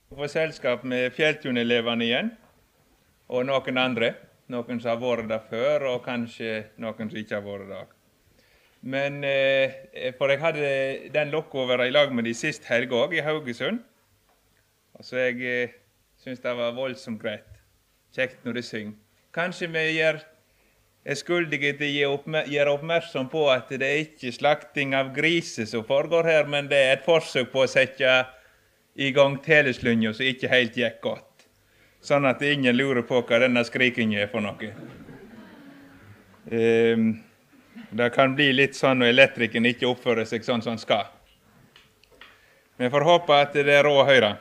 Få selskap med Fjelltun-elevene igjen, og noen andre. Noen som har vært der før, og kanskje noen som ikke har vært der. Men, for jeg hadde den lokka å være i lag med de sist helg også, i Haugesund. Og så jeg synes det var voldsomt greit. Kjekt når de synger. Kanskje vi er skyldige til å gjøre oppmerksom på at det er ikke slakting av griser som foregår her, men det er et forsøk på å sette i gang teleslynja som ikke helt gikk godt. Sånn at ingen lurer på hva denne skrikingen er for noe. Det kan bli litt sånn når elektrikeren ikke oppfører seg sånn som han skal. Vi får håpe at det er råd å høre.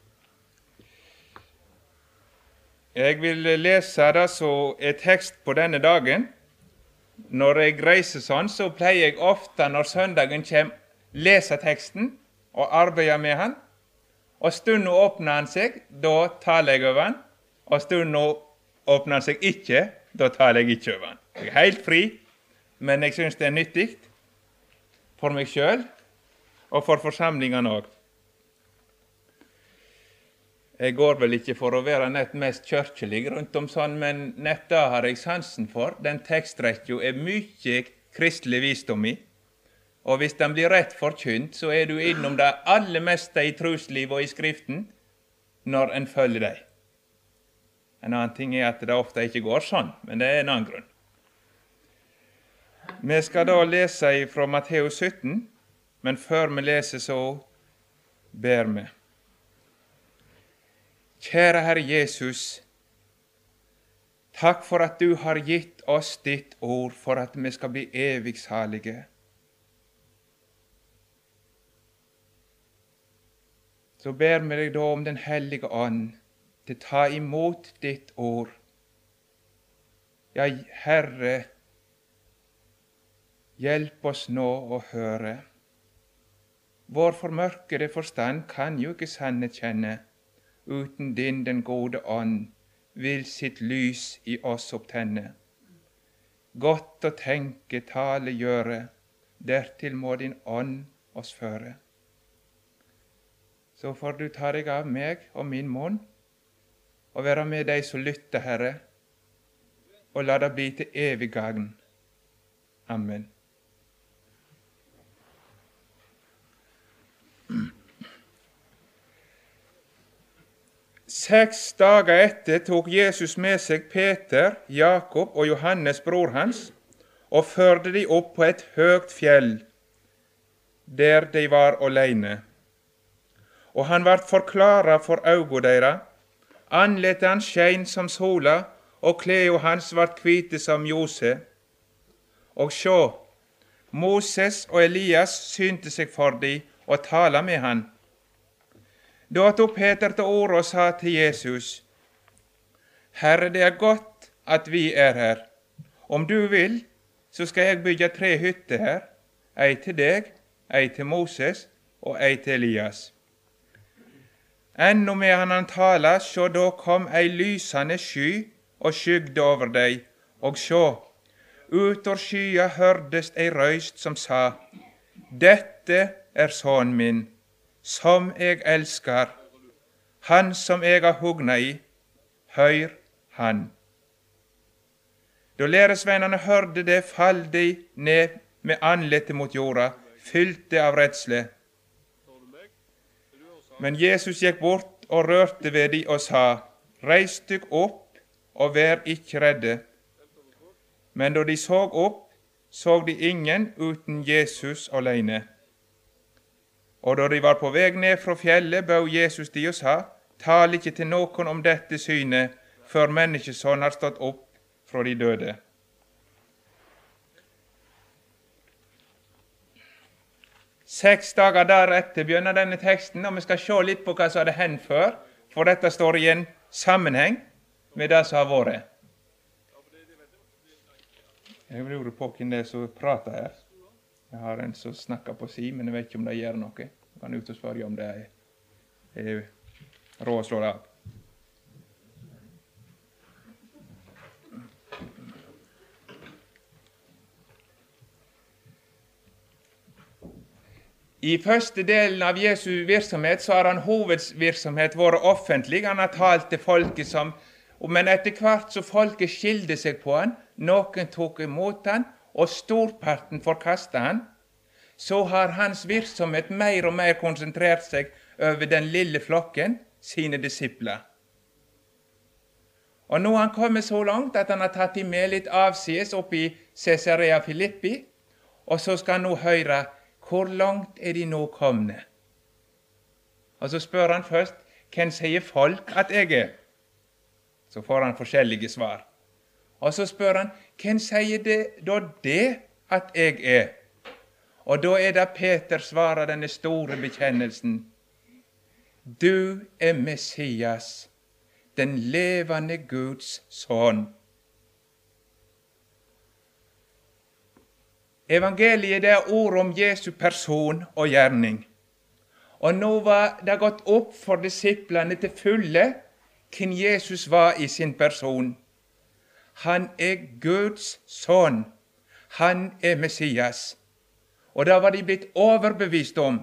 Jeg vil lese det som er tekst på denne dagen. Når jeg reiser sånn, så pleier jeg ofte når søndagen kommer, lese teksten og arbeide med han. Og stunden åpner han seg, da taler jeg over han. Og stunden åpner han seg ikke, da taler jeg ikke over han. Jeg er helt fri, men jeg synes det er nyttig for meg selv og for forsamlingen også. Jeg går vel ikke for å være nett mest kjørkelig rundt om sånn, men nett da har jeg sansen for. Den tekstrettjo er mye kristelig visdom i. Og hvis den blir rett forkynt, så er du innom det aller meste i trosliv og i Skriften når en følger deg. En annen ting er at det ofte ikke går sånn, men det er en annen grunn. Vi skal da lese fra Matteus 17, men før vi leser så ber vi. Kjære Herre Jesus, takk for at du har gitt oss ditt ord for at vi skal bli evigsalige. Så ber vi deg da om den hellige ånd til å ta imot ditt ord. Ja, Herre, hjelp oss nå å høre. Vår formørkede forstand kan jo ikke sannhet kjenne, uten din, den gode ånd, vil sitt lys i oss opptenne. Godt å tenke, tale, gjøre, dertil må din ånd oss føre. Så får du ta deg av meg og min munn, og være med deg som lytter, Herre, og la det bli til evig gagn. Amen. Seks dager etter tok Jesus med seg Peter, Jakob og Johannes, bror hans, og førte de opp på et høgt fjell, der de var alene. Og han vart forklara for auga deira, andletet hans skein som sola, og kleda hans vart kvite som ljose. Og sjå, Moses og Elias synte seg for de og tala med han. Da tok Peter til orde og sa til Jesus, Herre, det er godt at vi er her. Om du vil, så skal jeg bygge 3 hytter her, ei til deg, ei til Moses og ei til Elias. Ennå med han tala, så da kom ei lysende sky og skygde over deg, og sjå, utor skya hørdes ei røyst som sa, Dette er sønnen min, som jeg elskar, han som jeg har hugna i, høyr han. Da læresveinene hørte det, fall de ned med andletet mot jorda, fylte av redsle. Men Jesus gikk bort og rørte ved de og sa, Reis dykk opp og vær ikke redde. Men da de så opp, så de ingen uten Jesus alene. Og da de var på vei ned fra fjellet, bød Jesus de og sa, Tal ikke til noen om dette synet, før menneskesonen har stått opp fra de døde. Seks dager deretter begynner denne teksten, og vi skal se litt på hva som hadde hendt før, for dette står i en sammenheng med det som har vært. Jeg lurer på hvem det er som prater her. Jeg har en som snakker på si, men jeg vet ikke om det gjør noe. Jeg kan ut og spørre om det er råd å slå det av. I første delen av Jesu virksomhet så har han hovedvirksomhet vært offentlig. Han har talt til folket men etter hvert så folket skilte seg på han, noen tok imot han, og storparten forkastet han. Så har hans virksomhet mer og mer konsentrert seg over den lille flokken, sine disipler. Og nå har han kommet så langt at han har tatt dem med litt avsides opp i Caesarea Philippi, og så skal han nå høre hvor langt er de nå komne. Og så spør han først, hvem sier folk at jeg er? Så får han forskjellige svar. Og så spør han, hvem sier det at jeg er? Og da er det Peter svarer denne store bekjennelsen. Du er Messias, den levende Guds sønn. Evangeliet det er ord om Jesu person og gjerning. Og nå var det gått opp for disiplene til fulle hvem Jesus var i sin person. Han er Guds sønn. Han er Messias. Og da var de blitt overbevist om.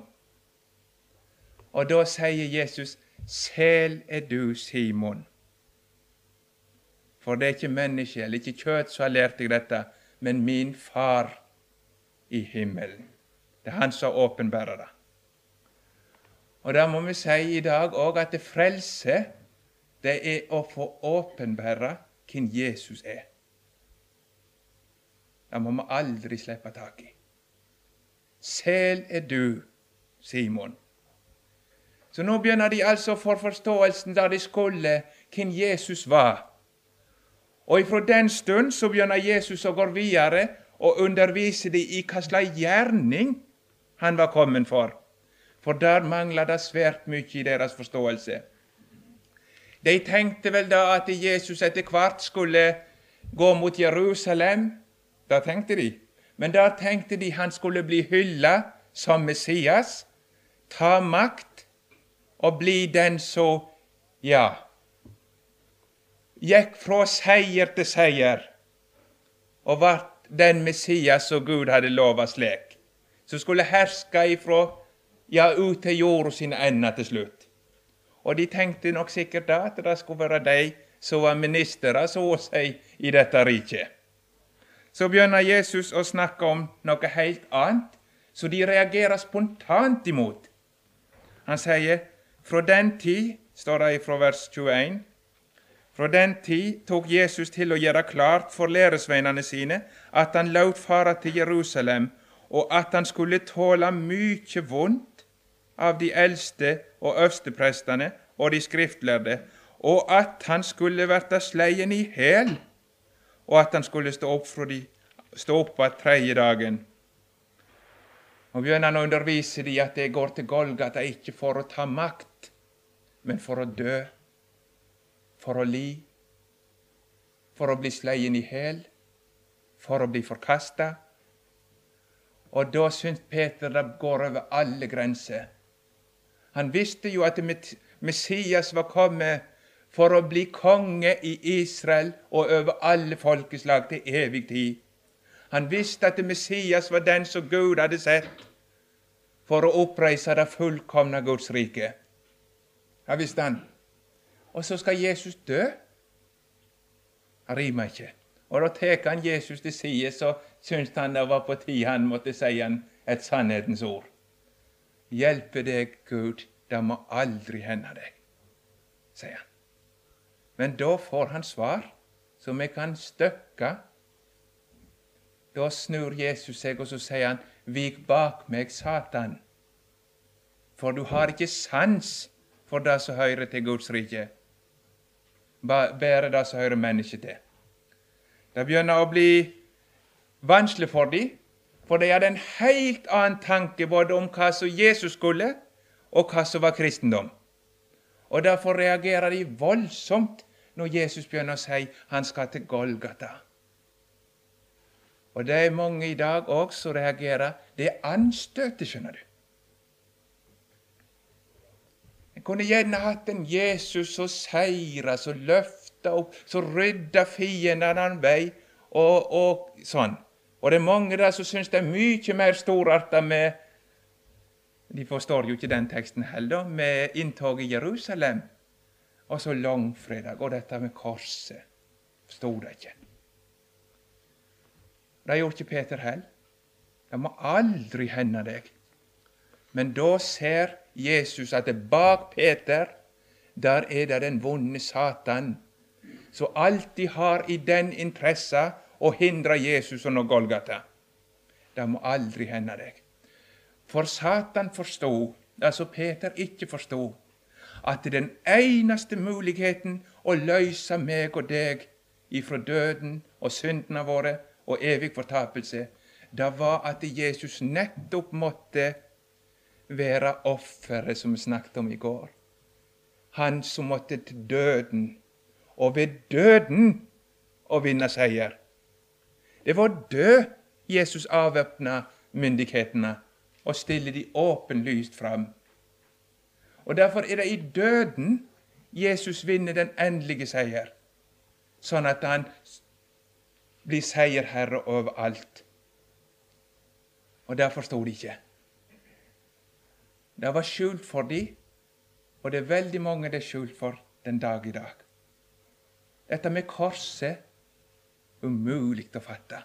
Og da sier Jesus, sel er du, Simon. For det er ikke menneske, eller ikke kjøtt som har lært deg dette, men min far i himmelen. Det er han som åpenbærer det. Og da må vi si i dag også at det frelse, det er å få åpenbære hvem Jesus er. Det må vi aldri slippe tak i. Sel er du, Simon. Så nå begynner de altså for forståelsen da de skulle hvem Jesus var. Og ifra den stund så begynner Jesus å gå videre og undervise de i hva slags gjerning han var kommet for. For der mangler det svært mye i deres forståelse. De tenkte vel da at Jesus etter hvert skulle gå mot Jerusalem. Da tenkte de. Men der tenkte de han skulle bli hyllet som Messias, ta makt og bli den som, gikk fra seier til seier og var den Messias som Gud hadde lovet slik, som skulle herske ifra, ut til jorda sin ende til slutt. Og de tenkte nok sikkert da at det skulle være de som var ministere, så å si, i dette riket. Så begynner Jesus å snakke om noe helt annet, så de reagerer spontant imot. Han sier, fra den tid, står det fra vers 21, fra den tid tok Jesus til å gjøre klart for læresveinene sine at han lot fara til Jerusalem, og at han skulle tåle mye vondt av de eldste og øversteprestene og de skriftlærde, og at han skulle verte sleien i hel, og at han skulle stå opp på tredje dagen. Og begynner han å undervise de at det går til Golgata ikke for å ta makt, men for å dø, for å li, for å bli sleien i hel, for å bli forkastet. Og da syntes Peter det går over alle grenser. Han visste jo at Messias var kommet for å bli konge i Israel og over alle folkeslag til evig tid. Han visste at Messias var den som Gud hadde sett for å oppreise det fullkomne Guds rike. Det visste han. Og så skal Jesus dø. Han rimer ikke. Og da tek han Jesus til side, så syntes han det var på tid han måtte si han et sannhetens ord. Hjelpe deg, Gud, det må aldri hende deg, sier han. Men da får han svar, som vi kan støkke. Da snur Jesus seg, og så sier han, vik bak meg, Satan, for du har ikke sans for det som hører til Guds rike. Bare det som hører mennesket til. Det begynner å bli vanskelig for dem, for de hadde en helt annen tanke både om hva som Jesus skulle, og hva som var kristendom. Og derfor reagerer de voldsomt når Jesus begynner å si han skal til Golgata. Og det er mange i dag også som reagerer. Det er anstøtet, skjønner du. Jeg kunne gjerne hatt en Jesus som seirer, som løfter opp, som rydder fiendene av vei, og sånn. Og det er mange der som synes det er mye mer storartet med De forstår jo ikke den teksten heller, med inntog i Jerusalem, og så langfredag, og dette med korset. Forstod det ikke. Det gjorde ikke Peter heller. Det må aldri hende deg. Men da ser Jesus at det bak Peter, der er det den vonde Satan, som alltid har i den interesse å hindre Jesus og nå Golgata. Det må aldri hende deg. For Satan forstod, altså Peter ikke forstod, at den eneste muligheten å løse meg og deg ifra døden og syndene våre og evig fortapelse, det var at Jesus nettopp måtte være offeret som vi snakket om i går. Han som måtte til døden, og ved døden å vinne seier. Det var død Jesus avvæpna myndighetene og stille de åpenlyst fram. Og derfor er det i døden Jesus vinner den endelige seier, sånn at han blir seierherre over alt. Og det forstod de ikke. Det var skjult for de, og det er veldig mange det er skjult for den dag i dag. Dette med korset, umulig å fatte.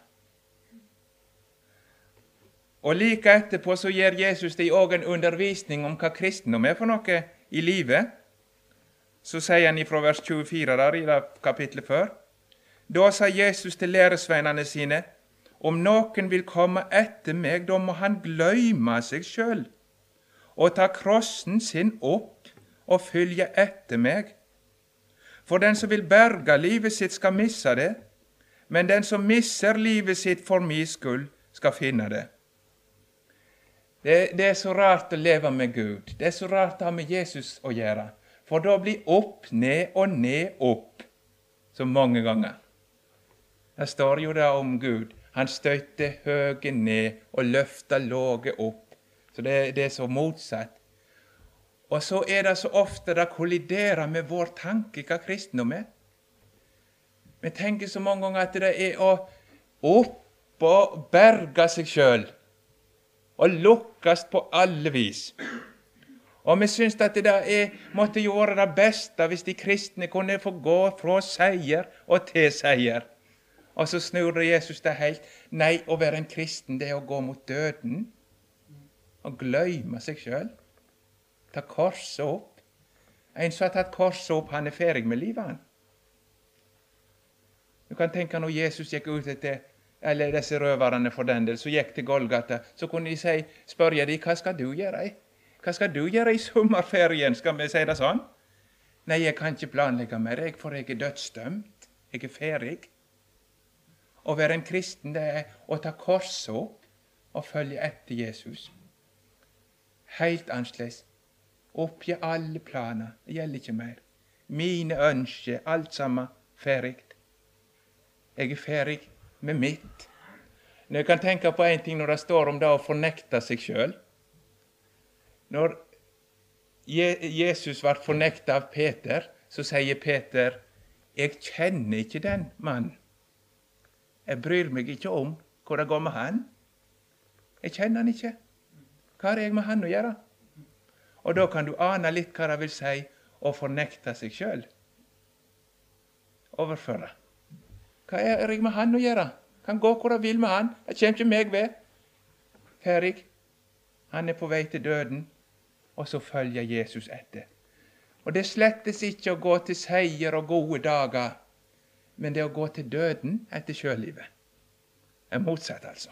Og like etterpå så gir Jesus de også en undervisning om hva kristendom er for noe i livet. Så sier han fra vers 24 der i det kapitlet før. Da sa Jesus til læresveinene sine, om noen vil komme etter meg, da må han gløyme seg selv, og ta krossen sin opp og følge etter meg. For den som vil berge livet sitt, skal misse det, men den som misser livet sitt for min skyld, skal finne det. Det er så rart å leve med Gud. Det er så rart å ha med Jesus å gjøre. For da blir opp, ned og ned opp, så mange ganger. Det står jo da om Gud. Han støtte høye ned og løfta låge opp. Så det er så motsatt. Og så er det så ofte det kolliderer med vår tanke hva kristendom er. Vi tenker så mange ganger at det er å opp og berge seg selv, og lukkes på alle vis. Og vi syns at det måtte gjøre det beste hvis de kristne kunne få gå fra seier og til seier. Og så snur Jesus det helt. Nei, å være en kristen, det er å gå mot døden. Og gløyme seg selv. Ta korset opp. En som har tatt korset opp, han er ferdig med livet, han. Du kan tenke når Jesus gikk ut etter, eller disse røverne for den del, så gikk til Golgata, så kunne de spørre de, hva skal du gjøre? Hva skal du gjøre i sommerferien? Skal vi si det sånn? Nei, jeg kan ikke planlegge mer, for jeg er dødsdømt. Jeg er ferdig. Å være en kristen, det er å ta korset opp og følge etter Jesus. Helt annerledes. Oppgi alle planer. Det gjelder ikke mer. Mine ønsker, alt sammen, ferdig. Jeg er ferdig med mitt. Når jeg kan tenke på en ting når det står om det å fornekte seg selv. Når Jesus ble fornektet av Peter, så sier Peter, jeg kjenner ikke den mannen. Jeg bryr meg ikke om hvor det går med han. Jeg kjenner han ikke. Hva har jeg med han å gjøre? Og da kan du ane litt hva det vil si å fornekte seg selv. Overføre. Hva er jeg med han å gjøre? Kan gå hvor jeg vil med han. Jeg kommer ikke meg ved. Ferdig. Han er på vei til døden, og så følger Jesus etter. Og det slettes ikke å gå til seier og gode dager, men det å gå til døden etter sjøllivet. Er motsatt, altså.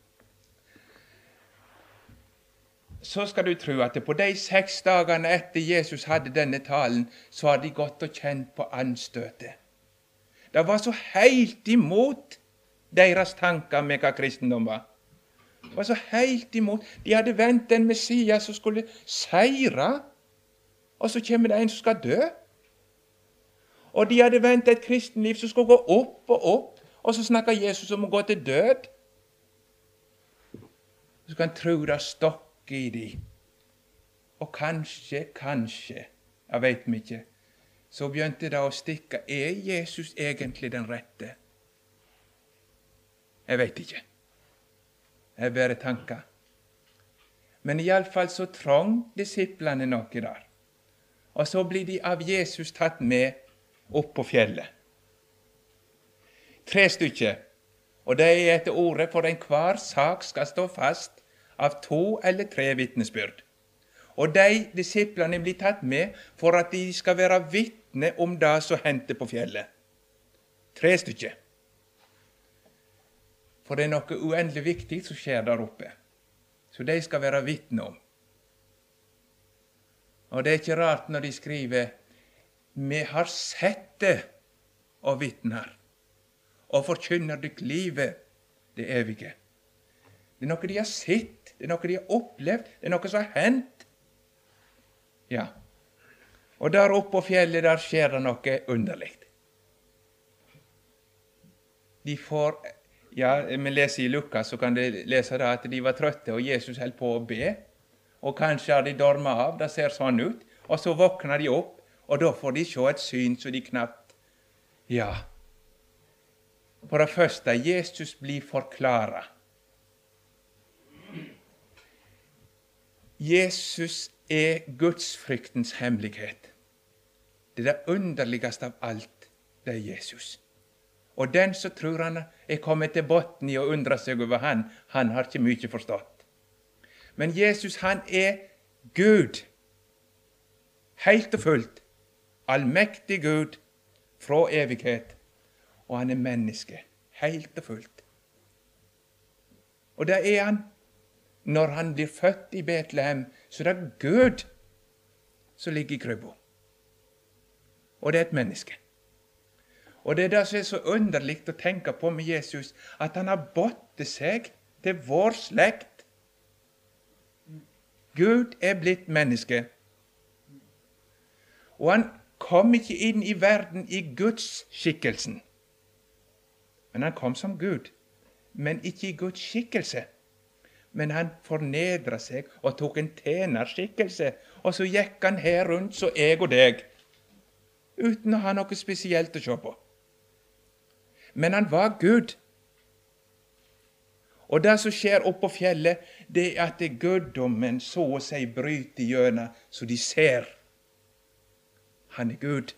Så skal du tro at på de 6 dagene etter Jesus hadde denne talen, så har de gått og kjent på anstøtet. Det var så helt imot deres tanker med hva kristendom var. Det var så helt imot. De hadde ventet en Messias som skulle seire, og så kommer det en som skal dø. Og de hadde ventet et kristenliv som skulle gå opp og opp, og så snakker Jesus om å gå til død. Så kan tro det stokker i de. Og kanskje, jeg vet meg ikke, så begynte det å stikke. Er Jesus egentlig den rette? Jeg vet ikke. Jeg bare tanker. Men i alle fall så trong disiplene noe der. Og så blir de av Jesus tatt med opp på fjellet. 3 stykker, og det er etter ordet for enhver sak skal stå fast av 2 eller 3 vitnesbyrd. Og de disiplene blir tatt med for at de skal være vitne om det som hendte på fjellet. 3 stykker. For det er noe uendelig viktig som skjer der oppe, så de skal være vitne om. Og det er ikke rart når de skriver «Vi har sett det og vitner, og forkynner dykk livet, det evige». Det er noe de har sett, det er noe de har opplevd, det er noe som har hendt. Ja, og der oppe på fjellet, der skjer det noe underligt. De får, ja, vi leser i Lukas, så kan de lese det at de var trøtte, og Jesus holdt på å be, og kanskje har de dormet av, det ser sånn ut, og så våkner de opp, og da får de se et syn så de knapt, ja. For det første, Jesus blir forklaret. Jesus er gudsfryktens hemmelighet. Det er det underligste av alt, det er Jesus. Og den som tror han er kommet til botten i å undre seg over han har ikke mye forstått. Men Jesus, han er Gud, helt og fullt, allmektig Gud, fra evighet, og han er menneske, helt og fullt. Og det er han, når han blir født i Betlehem, så det er Gud som ligger i krybba. Og det er et menneske. Og det er det som er så underligt å tenke på med Jesus, at han har båttet seg til vår slekt. Gud er blitt menneske. Og han kom ikke inn i verden i Guds skikkelsen. Men han kom som Gud, men ikke i Guds skikkelse. Men han fornedret seg og tok en tjenerskikkelse, og så gikk han her rundt så jeg og deg, uten å ha noe spesielt å se på. Men han var Gud. Og det som skjer oppe på fjellet, det er at guddommen så å si bryter gjennom, så de ser. Han er Gud.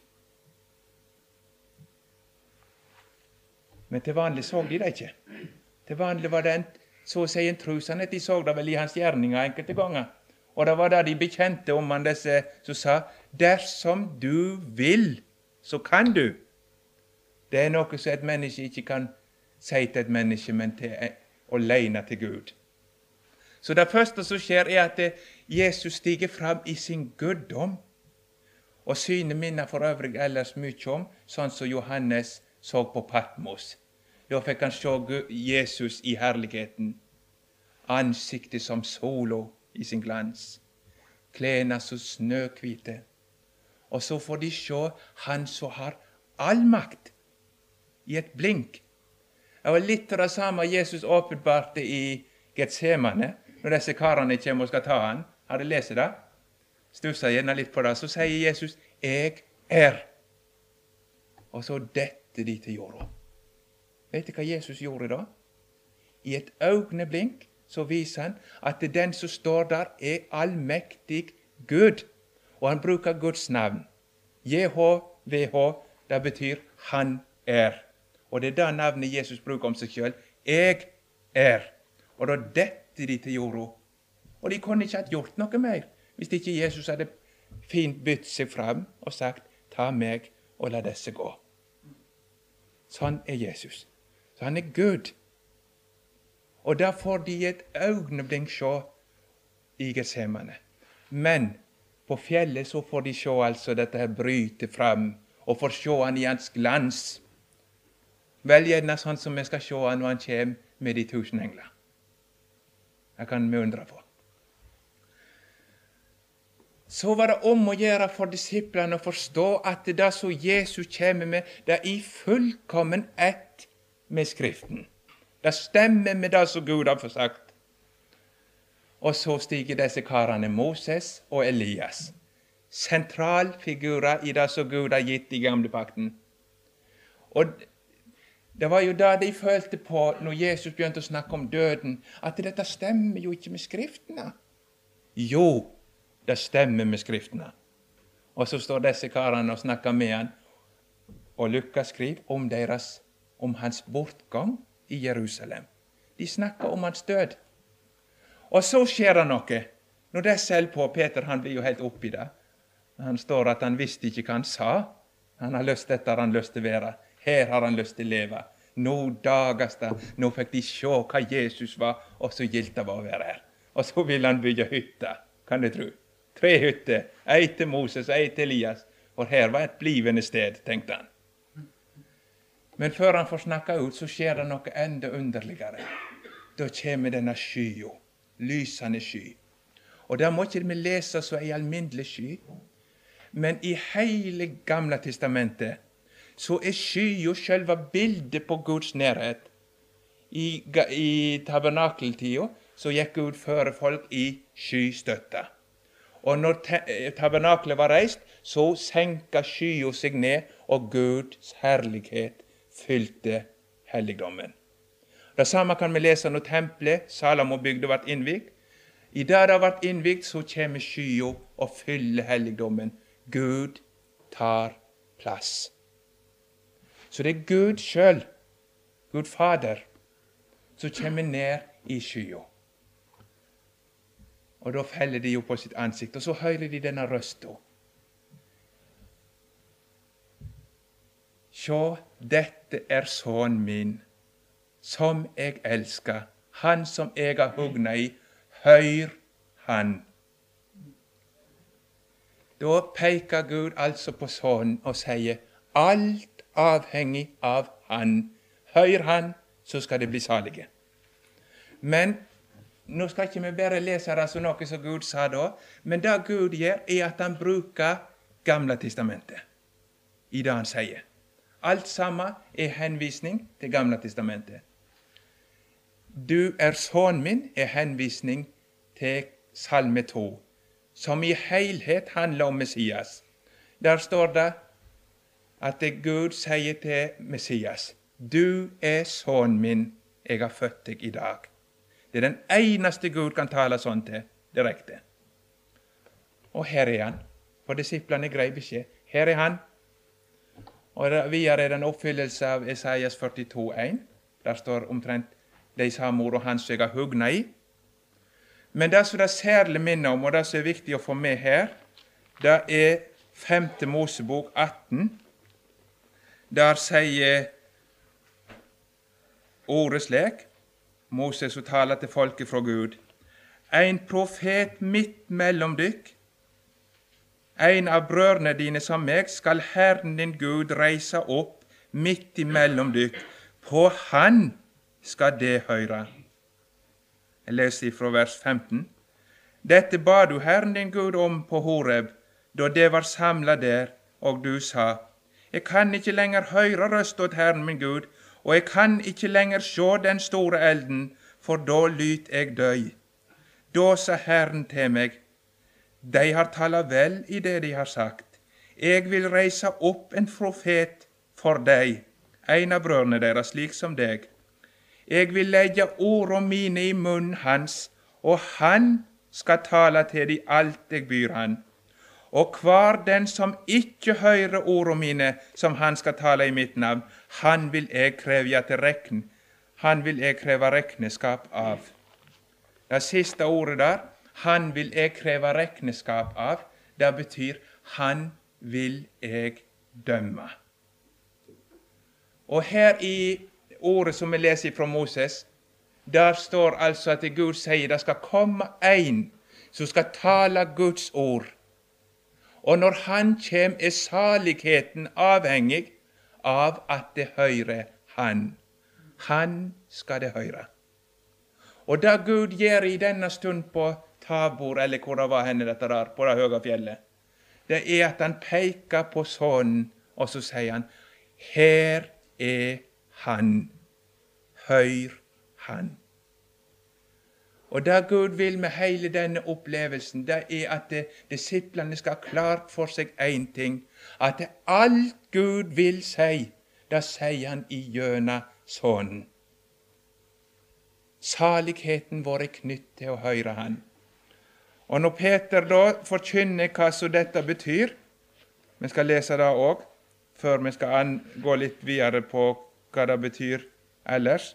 Men til vanlig så de det ikke. Til vanlig var det så å si en trusannhet. De så det vel i hans gjerninger enkelte ganger. Og det var det de bekjente om han, disse som sa, dersom du vil, så kan du. Det er noe som et menneske ikke kan si til et menneske, men alene til Gud. Så det første som skjer, er at Jesus stiger fram i sin guddom, og synet minner for øvrig ellers mye om, sånn som Johannes så på Patmos. Da fikk han se Jesus i herligheten, ansiktet som sola i sin glans, klærne så snøhvite, og så får de se han som har all makt, i et blink. Det var litt av det samme Jesus åpenbarte i Getsemane, når disse karene kommer og skal ta han. Har du lest det? Stusset gjerne litt på det. Så sier Jesus, jeg er. Og så detter de til jorda. Vet du hva Jesus gjorde da? I et øyeblink så viser han at den som står der er allmektig Gud. Og han bruker Guds navn. JHVH, det betyr han er. Og det er det navnet Jesus bruker om seg selv. Jeg er. Og da detter de til jorda. Og de kunne ikke ha gjort noe mer, hvis ikke Jesus hadde fint bytt seg fram og sagt, ta meg og la disse gå. Sånn er Jesus. Så han er Gud. Og da får de et øyeblikk se i Getsemane. Men på fjellet så får de se altså dette her bryte fram, og får se han i hans glans. Vel gjerne sånn som vi skal se han når han kommer med de 1000 engler. Det kan vi undre på. Så var det om å gjøre for disiplene å forstå at det som Jesus kommer med, det er i fullkommen ett med Skriften. Det stemmer med det som Gud har forsagt. Og så stiger disse karene Moses og Elias. Sentralfigurer i det som Gud har gitt i gamle pakten. Og det var jo det de følte på når Jesus begynte å snakke om døden, at dette stemmer jo ikke med Skriftene. Jo, det stemmer med Skriftene. Og så står disse karene og snakker med han, og Lukas skriver om hans bortgang i Jerusalem. De snakker om hans død. Og så skjer det noe. Når det selv på, Peter han blir jo helt oppi det. Han står at han visste ikke hva han sa. Han har lyst dette har han lyst til å være. Her har han lyst til å leve. Nå dages det. Nå fikk de se hva Jesus var, og så gildt det var å være her. Og så ville han bygge hytter, kan du tro. 3 hytter. Ei til Moses og ei til Elias. For her var et blivende sted, tenkte han. Men før han får snakke ut, så skjer det noe enda underligere. Da kommer denne skya, lysende sky. Og da må ikke vi lese så en alminnelig sky. Men i hele Gamle testamentet så skya selve bildet på Guds nærhet. I tabernakeltida så gikk Gud føre folk i skystøtta. Og når tabernakelet var reist, så senka skya seg ned, og Guds herlighet fylte helligdommen. Det samme kan vi lese når tempelet Salomo bygde ble innvigt. I det det ble innvigt, så kommer skya og fyller helligdommen. Gud tar plass. Så det Gud selv, Gud Fader, som kommer ned i skya. Og da feller de jo på sitt ansikt, og så hører de denne røsten. Sjå, dette sønnen min, som jeg elsker, han som jeg har hugna i, høyr han. Da peker Gud altså på sønnen og sier, alt avhengig av han. Høyr han, så skal det bli salige. Men nå skal ikke vi bare lese det som noe som Gud sa da, men det Gud gjør, at han bruker Gamle testamentet i det han sier. Alt sammen henvisning til Gamle testamentet. Du sønnen min henvisning til Salme 2, som i helhet handler om Messias. Der står det at Gud sier til Messias, du sønnen min, jeg har født deg i dag. Det den eneste Gud kan tale sånn til, direkte. Og her han, for disiplene grei beskjed. Her han. Og videre den oppfyllelse av Esaias 42,1. Der står omtrent de samme ord og han som jeg har hugna i. Men det som det særlig minner om, og det som viktig å få med her, det 5. Mosebok 18. Der sier ordet slik, Moses taler til folket fra Gud. En profet midt mellom dykk, en av brødrene dine som meg, skal Herren din Gud reise opp midt imellom dykk. På han skal det høre. Jeg leser fra vers 15. Dette ba du Herren din Gud om på Horeb, da det var samlet der, og du sa, jeg kan ikke lenger høre røst åt Herren min Gud, og jeg kan ikke lenger se den store elden, for da lyt jeg døy. Da sa Herren til meg, de har talt vel i det de har sagt. Jeg vil reise opp en profet for deg, en av brødrene deres, slik som deg. Jeg vil legge ordene mine i munnen hans, og han skal tale til de alt jeg byr han. Og hver den som ikke hører ordene mine, som han skal tale i mitt navn, han vil jeg kreve regneskap av. Det siste ordet der, han vil jeg kreve regneskap av, det betyr han vil jeg dømme. Og her i ordet som vi leser fra Moses, der står altså at Gud sier det skal komme en som skal tale Guds ord. Og når han kommer, saligheten avhengig av at det hører han. Han skal det høre. Og det Gud gjør i denne stund på Tabor, eller hvor det var henne dette der, på det høye fjellet, det at han peker på sønnen, og så sier han, her han, hør han. Og det Gud vil med hele denne opplevelsen, det at disiplene skal ha klart for seg en ting, at alt Gud vil si, det sier han i gjennom Sønnen. Saligheten vår knytt til å høre han. Og når Peter da forkynner hva så dette betyr, vi skal lese det også, før vi skal gå litt videre på hva det betyr ellers.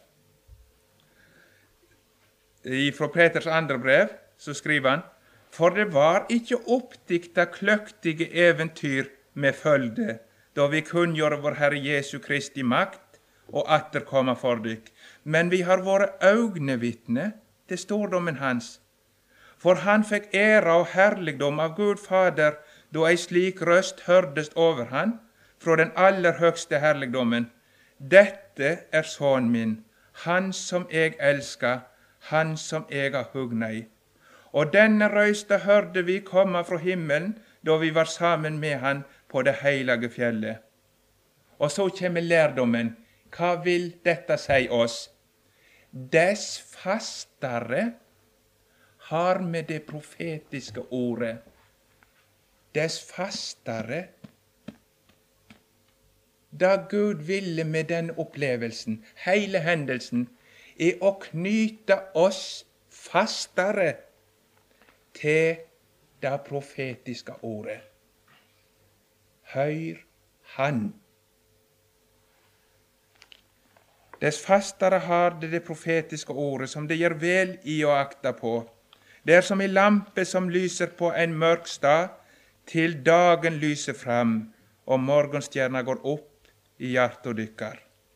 Fra Peters andre brev så skriver han, for det var ikke oppdikta kløktige eventyr med følge, da vi kunngjorde vår Herre Jesu Kristi makt og atterkomma for dykk, men vi har vært øynevitne til stordommen hans. For han fikk ære og herligdom av Gud Fader, da ei slik røst hørdes over han, fra den aller høgste herligdommen. Dette er sønnen min, han som jeg elsker, han som jeg har hugna i. Og denne røysta hørte vi komme fra himmelen, da vi var sammen med han på det hellige fjellet. Og så kommer lærdommen. Hva vil dette si oss? Dess fastere har med det profetiske ordet. Dess fastere. Da Gud ville med den opplevelsen, hele hendelsen, er å knyte oss fastere til det profetiske ordet. Hør han. Dess fastere har det profetiske ordet, som det gjør vel i å akta på. Det er som en lampe som lyser på en mørk stad, til dagen lyser fram, og morgenstjerna går opp i hjertet dykkar.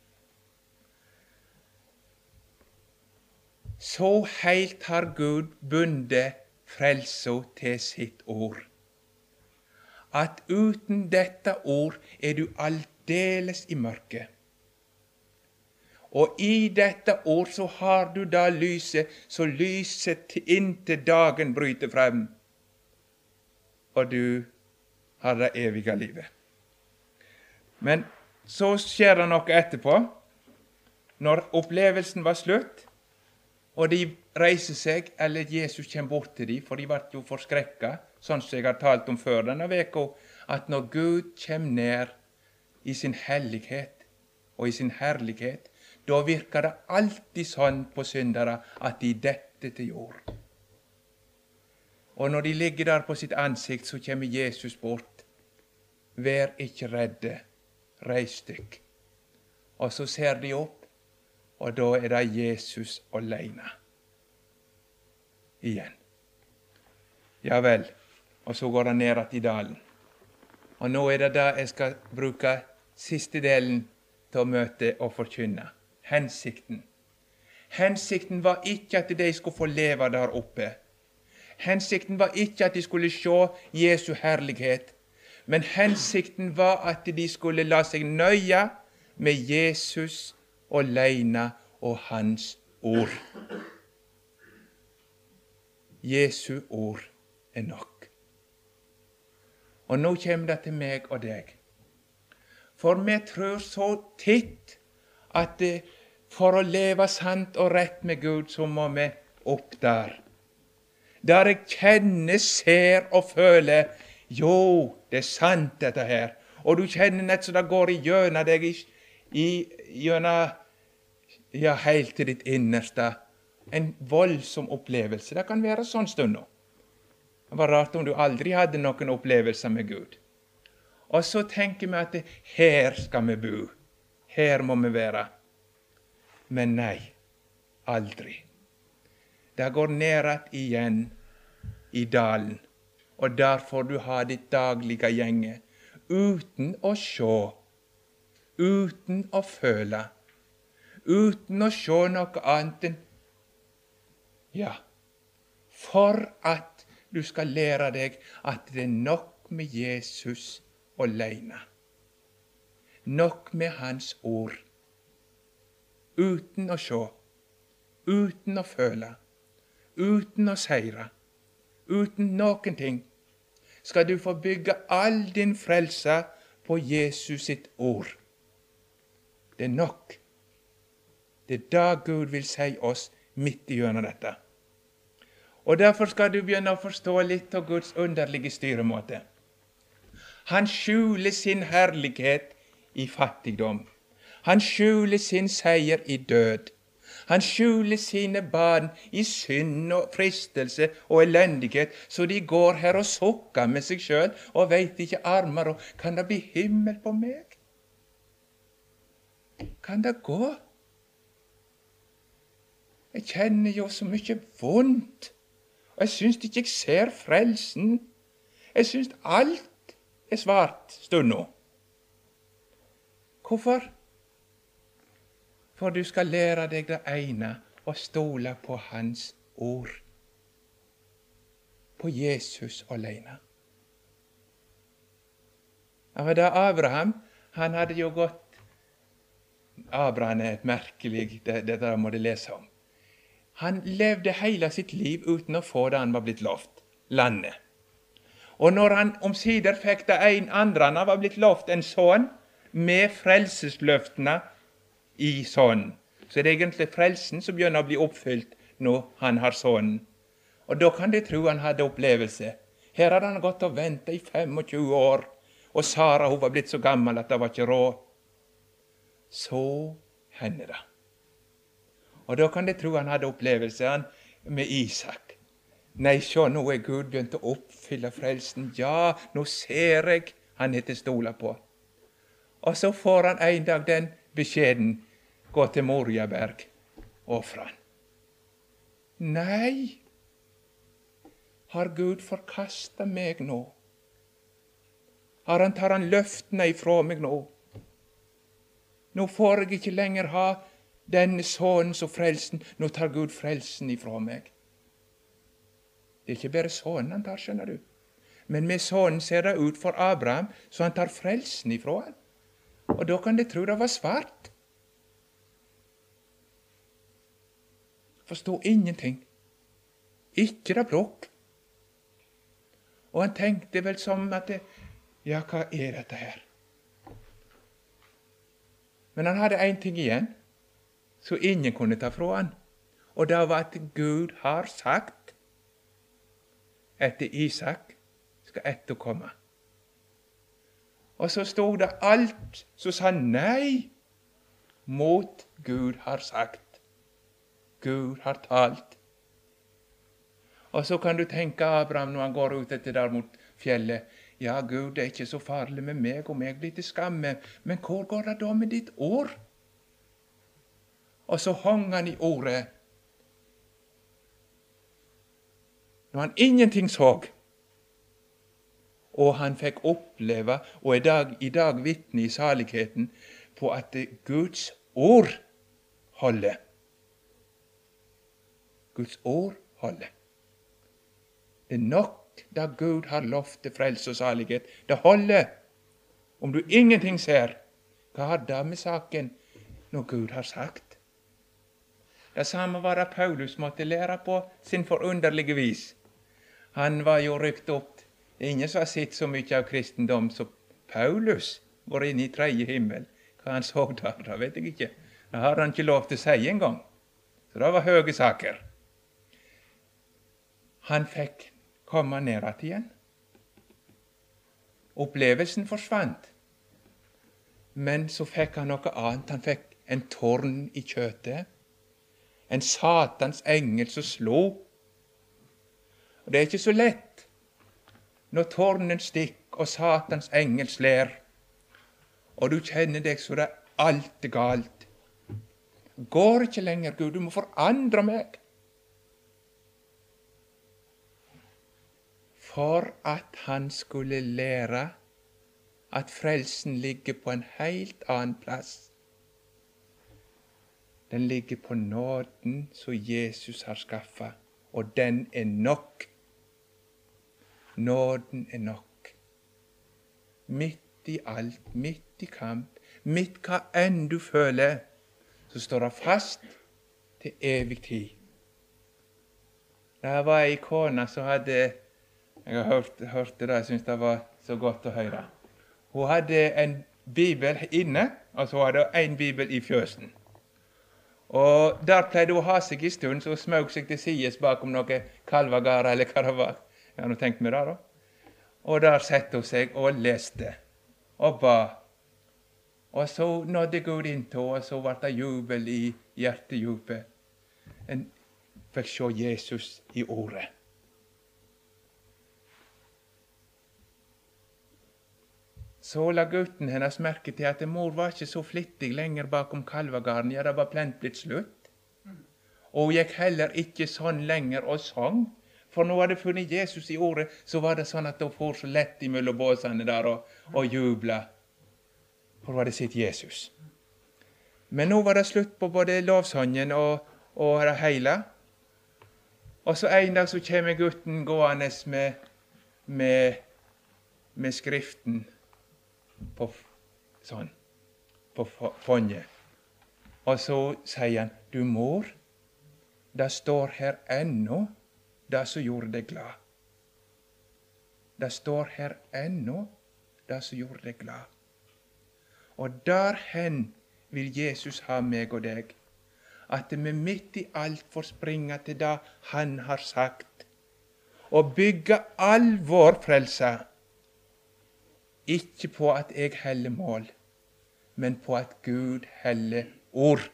Så heilt har Gud bundet frelsa til sitt ord, at uten dette ord er du aldeles i mørket. Og i dette ord så har du da lyset, så lyset inntil dagen bryter frem, og du har det evige livet. Men så skjer det noe etterpå, når opplevelsen var slutt, og de reiser seg, eller Jesus kommer bort til dem, for de ble jo forskrekket, sånn som jeg har talt om før denne veka, at når Gud kommer ned i sin hellighet og i sin herlighet, da virker det alltid sånn på syndere at de detter til jord. Og når de ligger der på sitt ansikt, så kommer Jesus bort. Vær ikke redde, reis dykk. Og så ser de opp, og da er det Jesus alene. Igjen. Ja vel, og så går han ned i dalen. Og nå er det da jeg skal bruke siste delen til å møte og forkynne. Hensikten. Hensikten var ikke at de skulle få leve der oppe. Hensikten var ikke at de skulle se Jesu herlighet, men hensikten var at de skulle la seg nøye med Jesus alene og hans ord. Jesu ord er nok. Og nå kommer det til meg og deg. For vi tror så titt at for å leve sant og rett med Gud, så må vi opp der. Der jeg kjenner, ser og føler, jo, det er sant dette her. Og du kjenner nett så det går igjennom deg, ja, helt til ditt innerste. En voldsom opplevelse. Det kan være sånn stund nå. Det var rart om du aldri hadde noen opplevelser med Gud. Og så tenker vi at her skal vi bo. Her må vi være. Men nei, aldri. Det går nedad igjen i dalen, og der får du ha ditt daglige gjenge, uten å se, uten å føle, uten å se noe annet enn, ja, for at du skal lære deg at det er nok med Jesus alene. Nok med hans ord. Uten å se, uten å føle, uten å seire, uten noen ting, skal du få bygge all din frelse på Jesus sitt ord. Det er nok. Det er det Gud vil si oss midt igjennom dette. Og derfor skal du begynne å forstå litt av Guds underlige styremåte. Han skjuler sin herlighet i fattigdom. Han skjuler sin seier i død. Han skjuler sine barn i synd og fristelse og elendighet, så de går her og sukker med seg sjøl og veit ikke armer og kan det bli himmel på meg? Kan det gå? Jeg kjenner jo så mye vondt, og jeg syns ikke jeg ser frelsen. Jeg syns alt er svart stund nå. Hvorfor? For du skal lære deg det ene, og stole på Hans ord. På Jesus alene. Ja, da Abraham, han hadde jo gått. Abraham er et merkelig, det der må du lese om. Han levde hele sitt liv uten å få det han var blitt lovt, landet. Og når han omsider fikk det andre, han var blitt lovt en sønn, med frelsesløftene i sønnen, så er det egentlig frelsen som begynner å bli oppfylt når han har sønnen. Og da kan du tro han hadde opplevelse. Her hadde han gått og ventet i 25 år, og Sara hun var blitt så gammel at det var ikke råd. Så hender det. Og da kan du tro han hadde opplevelse med Isak. Nei, se, nå er Gud begynt å oppfylle frelsen. Ja, nå ser jeg han er til å stole på. Og så får han en dag den beskjeden, gå til Moriaberg, ofre han. Nei, har Gud forkastet meg nå? Tar han løftene ifra meg nå? Nå får jeg ikke lenger ha denne sønnen som frelsen. Nå tar Gud frelsen ifra meg. Det er ikke bare sønnen han tar, skjønner du. Men med sønnen ser det ut for Abraham, så han tar frelsen ifra han. Og da kan de tro det var svart. Forstå ingenting. Ikke det blokk. Og han tenkte vel som at ja, hva er dette her? Men han hadde en ting igjen, så ingen kunne ta fra han. Og det var at Gud har sagt, etter Isak skal etterkomme. Og så stod det alt som sa nei mot Gud har sagt. Gud har talt. Og så kan du tenke Abraham når han går ut etter der mot fjellet. Ja, Gud, det er ikke så farlig med meg om jeg blir til skamme, men hvor går det da med ditt ord? Og så hang han i ordet. Når han ingenting så, og han fikk oppleve, og i dag vitne i saligheten, på at Guds ord holder. Guds ord holder. Det er nok da Gud har lovt til frelse og salighet. Det holder. Om du ingenting ser, hva har det med saken når Gud har sagt? Det samme var det Paulus måtte lære på sin forunderlige vis. Han var jo rykt opp. Det er ingen som har sett så mye av kristendom som Paulus var inne i tredje himmel. Hva han så der, det vet jeg ikke. Det har han ikke lov til å si en gang. Så det var høye saker. Han fikk komme ned igjen. Opplevelsen forsvant. Men så fikk han noe annet. Han fikk en torn i kjøttet. En satans engel som slo. Og det er ikke så lett når tornen stikker og satans engel slår, og du kjenner deg så det alt er galt. Går ikke lenger, Gud, du må forandre meg. For at han skulle lære at frelsen ligger på en helt annen plass. Den ligger på nåden som Jesus har skaffet, og den er nok. Nåden er nok. Midt i alt, midt i kamp, midt hva enn du føler, så står det fast til evig tid. Det var ei kone som hadde, jeg har hørt det, jeg synes det var så godt å høre. Hun hadde en bibel inne, og så hadde hun en bibel i fjøsen. Og der pleide hun å ha seg i stund, så hun smøg seg til sides bakom noe kalvagare, eller hva det var. Jeg har nå tenkt meg det da. Og der sette hun seg og leste, og ba. Og så nådde Gud inn til henne, og så ble det jubel i hjertejupet. en fikk se Jesus i ordet. Så la gutten hennes merke til at mor var ikke så flittig lenger bakom kalvegarden. Ja, det var plent blitt slutt. Og hun gikk heller ikke sånn lenger og sang. For nå hadde funnet Jesus i ordet, så var det sånn at hun får så lett imellom båsene der og jubla. For hun hadde sett Jesus. Men nå var det slutt på både lovsangen og det hele. Og så en dag så kommer gutten gående med skriften på fondet. Og så sier han, du mor, det står her ennå det som gjorde deg glad. Det står her ennå det som gjorde deg glad. Og derhen vil Jesus ha meg og deg, at vi midt i alt får springe til det han har sagt, og bygge all vår frelse, ikke på at jeg heller mål, men på at Gud heller ord.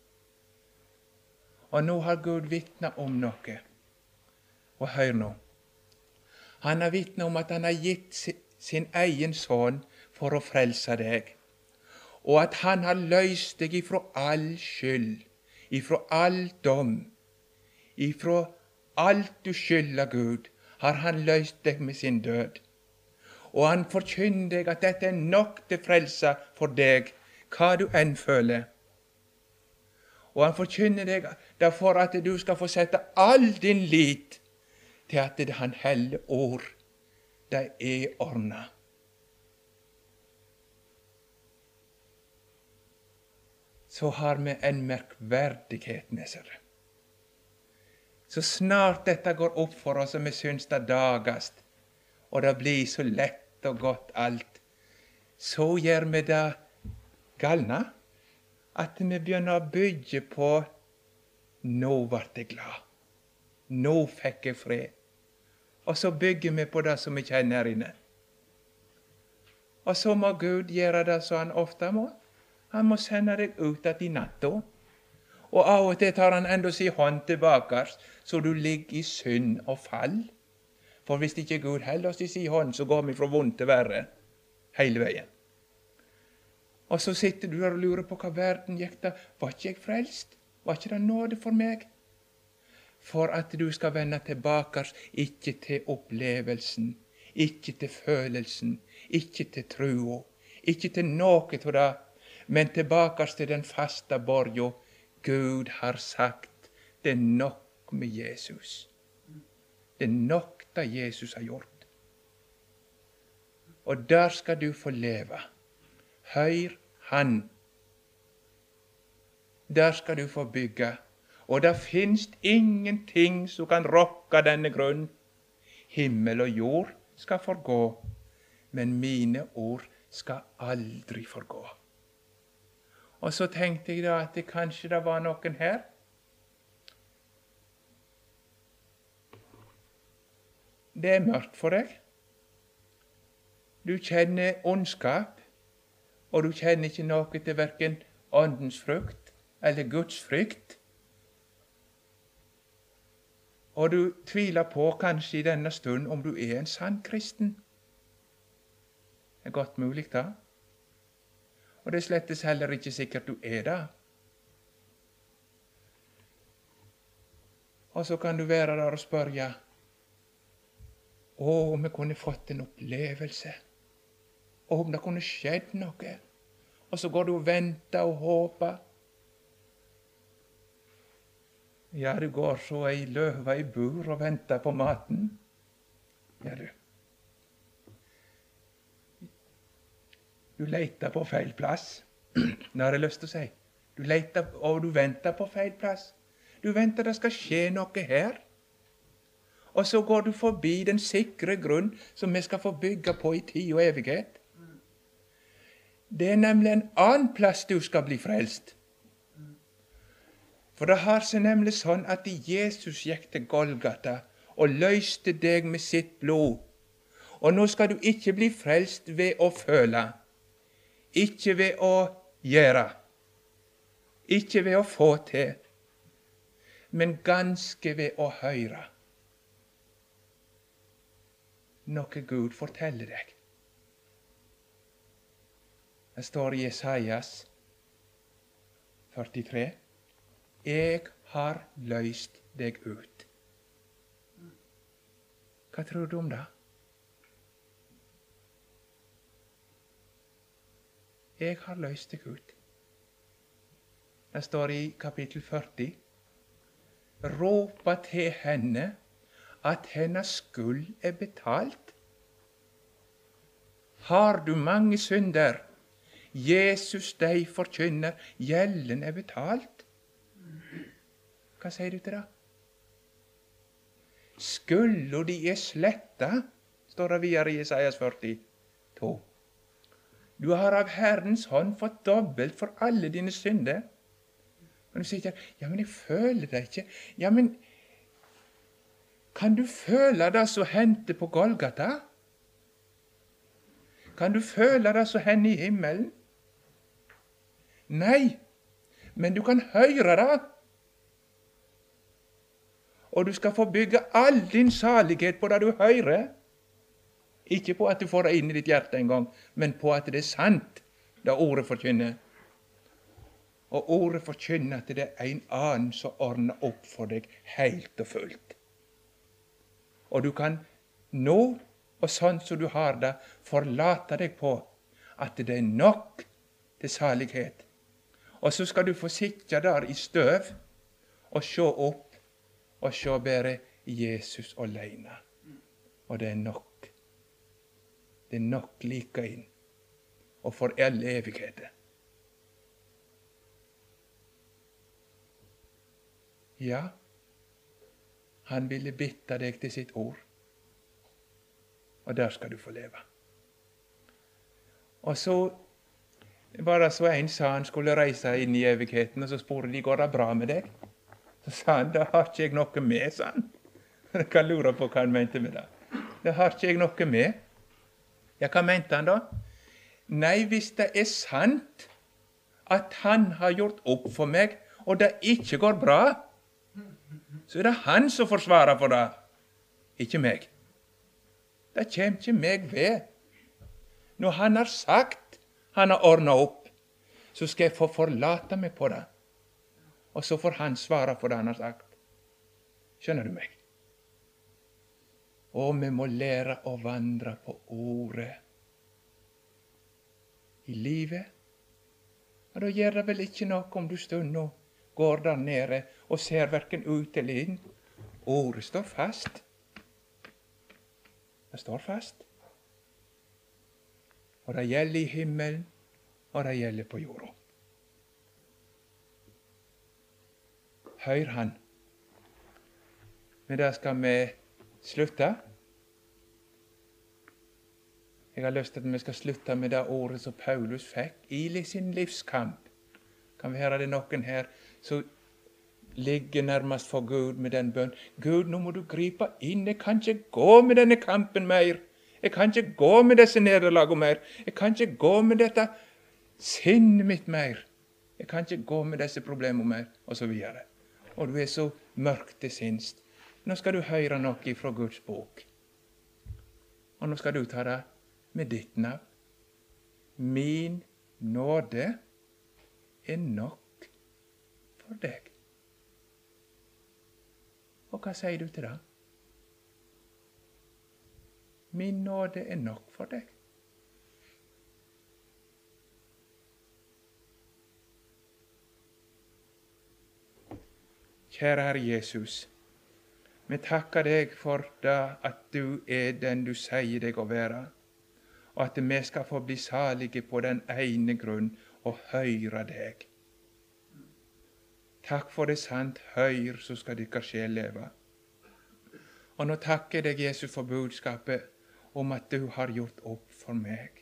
Og nå har Gud vitnet om noe. Og hør nå. Han har vitnet om at han har gitt sin egen sønn for å frelse deg. Og at han har løst deg ifra all skyld, ifra all dom, ifra alt du skylder Gud, har han løst deg med sin død. Og han forkynner deg at dette er nok til frelse for deg, hva du enn føler. Og han forkynner deg derfor at du skal få sette all din lit til at det han heller ord, det er ordnet. Så har vi en merkverdighet med seg. Så snart dette går opp for oss, og vi syns det dagast, og det blir så lett og godt alt, så gjør vi det galne, at vi begynner å bygge på nå ble jeg glad, nå fikk jeg fred. Og så bygger vi på det som vi kjenner her inne. Og så må Gud gjøre det som han ofte må. Han må sende deg ut at i natta. Og av og til tar han enda sin hånd tilbake, så du ligger i synd og fall. For hvis ikke Gud holder oss i sin hånd, så går vi fra vondt til verre hele veien. Og så sitter du der og lurer på hva verden gikk da. Var ikke jeg frelst? Var ikke det nåde for meg? For at du skal vende tilbake, ikke til opplevelsen, ikke til følelsen, ikke til trua, ikke til noe av det, men tilbake til den faste borgen. Gud har sagt, det er nok med Jesus. Det er nok det Jesus har gjort. Og der skal du få leve. Hør han. Der skal du få bygge. Og det finnes ingenting som kan rokke denne grunn. Himmel og jord skal forgå, men mine ord skal aldri forgå. Og så tenkte jeg da at kanskje det var noen her. Det er mørkt for deg. Du kjenner ondskap, og du kjenner ikke noe til hverken åndens frukt eller Guds frykt. Og du tviler på kanskje i denne stund om du er en sann kristen. Det er godt mulig da. Og det er slettes heller ikke sikkert du er det. Og så kan du være der og spørre, om vi kunne fått en opplevelse, om det kunne skjedd noe. Og så går du og venter og håper. Ja, du går så ei løve i bur og venter på maten. Ja, du. Du leter på feil plass. Nå har jeg lyst til å si. Du leter, og du venter på feil plass. Du venter det skal skje noe her. Og så går du forbi den sikre grunn som vi skal få bygge på i tid og evighet. Det er nemlig en annen plass du skal bli frelst. For det har seg nemlig sånn at Jesus gikk til Golgata og løste deg med sitt blod. Og nå skal du ikke bli frelst ved å føle, ikke ved å gjøre, ikke ved å få til, men ganske ved å høre noe Gud forteller deg. Det står i Jesajas 43. Jeg har løst deg ut. Hva tror du om det? Jeg har løst deg ut. Det står i kapittel 40. Råpa til henne at hennes skyld er betalt. Har du mange synder? Jesus deg forkynner, gjelden er betalt. Hva sier du til det? Skylda di er sletta, står det videre i Jesajas 42. Du har av Herrens hånd fått dobbelt for alle dine synder. Og du sier, ja, men jeg føler det ikke. Ja, men kan du føle det som hendte på Golgata? Kan du føle det som hender i himmelen? Nei, men du kan høre det. Og du skal få bygge all din salighet på det du hører. Ikke på at du får det inn i ditt hjerte en gang, men på at det er sant, det ordet forkynner. Og ordet forkynner at det er en annen som ordner opp for deg helt og fullt. Og du kan nå, og sånn som du har det, forlate deg på at det er nok til salighet. Og så skal du få sitte der i støv og se opp og se bare Jesus alene. Og det er nok. Det er nok like inn. Og for all evighet. Ja, han ville bitte deg til sitt ord. Og der skal du få leve. Og så var det så en sa han skulle reise inn i evigheten, og så spurte de, går det bra med deg? Så sa han, det har ikke jeg noe med, sa han. Jeg kan lure på hva han mente med det. Det har ikke jeg noe med. Ja, hva mente han da? Nei, hvis det er sant at han har gjort opp for meg, og det ikke går bra, så er det han som forsvarer for det, ikke meg. Det kommer ikke meg ved. Når han har sagt, han har ordnet opp, så skal jeg få forlate meg på det. Og så får han svare for det han har sagt. Skjønner du meg? Og vi må lære å vandre på ordet i livet. Og da gjør det vel ikke noe om du stund og går der nede og ser hverken ut eller inn. Ordet står fast. Det står fast. Og det gjelder i himmelen, og det gjelder på jorda. Hør han. Men da skal vi slutte. Jeg har lyst til at vi skal slutte med det ordet som Paulus fikk i sin livskamp. Kan vi høre det noen her som ligger nærmest for Gud med den bønn? Gud, nå må du gripe inn. Jeg kan ikke gå med denne kampen mer. Jeg kan ikke gå med disse nederlagene mer. Jeg kan ikke gå med dette sinnet mitt mer. Jeg kan ikke gå med disse problemene mer, og så videre. Og du er så mørkt til sinns. Nå skal du høre noe fra Guds bok. Og nå skal du ta det med ditt navn. Min nåde er nok for deg. Og hva sier du til det? Min nåde er nok for deg. Kjære Herre Jesus, vi takker deg for det at du er den du sier deg å være, og at vi skal få bli salige på den ene grunn og høre deg. Takk for det sant høyr, så skal dykker sjel leve. Og nå takker jeg deg, Jesus, for budskapet om at du har gjort opp for meg.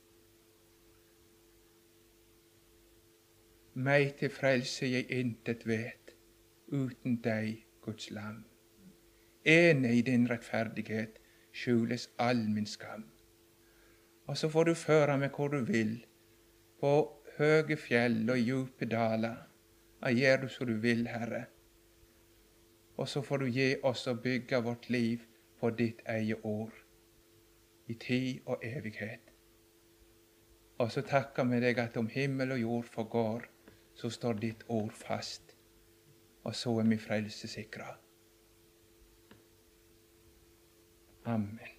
Meg til frelse jeg intet vet, uten deg, Guds lam. Ene i din rettferdighet skjules all min skam. Og så får du føre meg hvor du vil, på høge fjell og djupe daler. Og gjør du så du vil, Herre. Og så får du gi oss å bygge vårt liv på ditt eget ord, i tid og evighet. Og så takker vi deg at om himmel og jord forgår, så står ditt ord fast, og så er vi frelsesikra. Amen.